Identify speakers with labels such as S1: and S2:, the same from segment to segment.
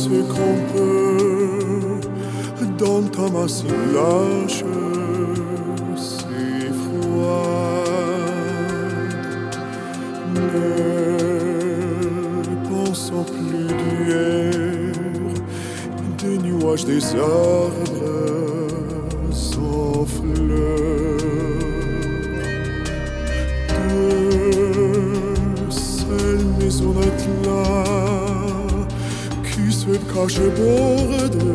S1: ce qu'on peut dans ta main si lâche, si froide. Ne pensons plus d'hier, des nuages, des arbres sans fleurs, de celles maisonnettes là qui se cachent au bord de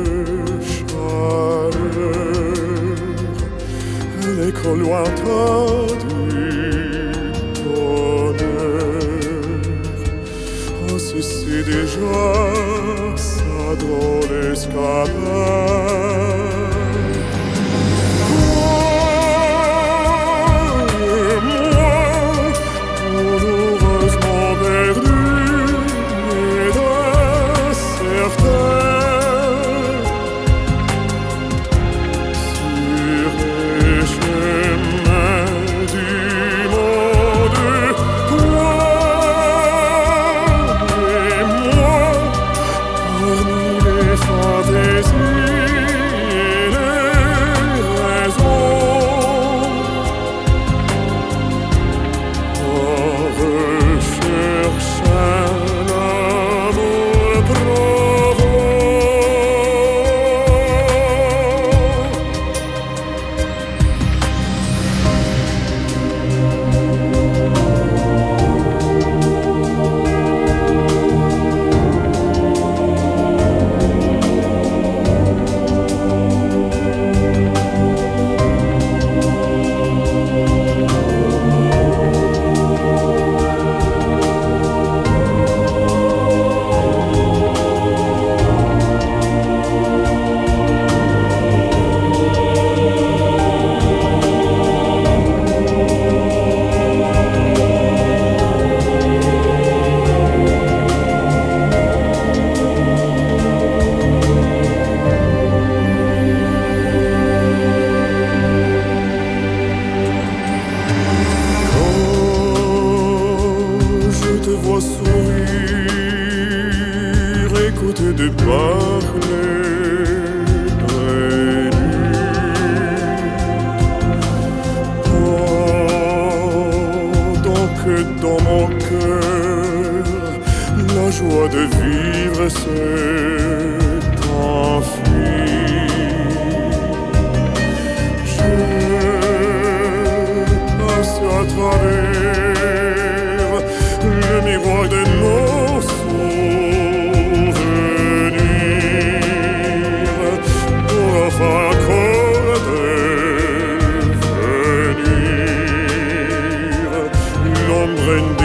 S1: chaleur, l'écho lointain du bonheur. Oh, c'est déjà ça drôle escapade. Sourire, écouter de parler, pendant que dans mon cœur la joie de vivre s'est enfuie. Je passe à travers le miroir de nos souvenirs pour enfin encore devenir l'ombre